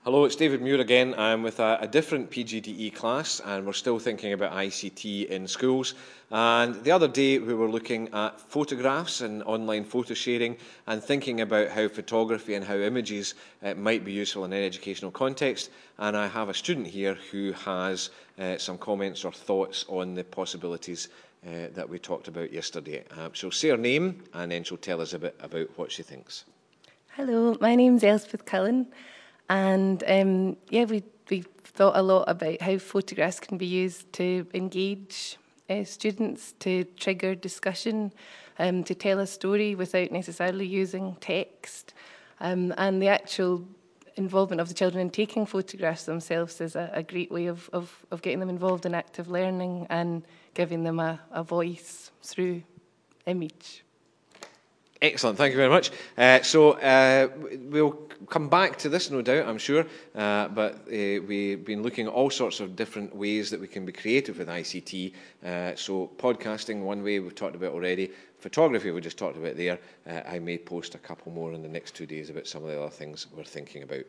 Hello, it's David Muir again. I'm with a different PGDE class, and we're still thinking about ICT in schools. And the other day we were looking at photographs and online photo sharing and thinking about how photography and how images might be useful in an educational context. And I have a student here who has some comments or thoughts on the possibilities that we talked about yesterday. She'll say her name and then she'll tell us a bit about what she thinks. Hello, my name's Elspeth Cullen. And we've thought a lot about how photographs can be used to engage students, to trigger discussion, to tell a story without necessarily using text. And the actual involvement of the children in taking photographs themselves is a great way of getting them involved in active learning and giving them a voice through image. Excellent, thank you very much. We'll come back to this, no doubt, I'm sure, but we've been looking at all sorts of different ways that we can be creative with ICT. So podcasting, one way we've talked about already. Photography, we just talked about there. I may post a couple more in the next 2 days about some of the other things we're thinking about.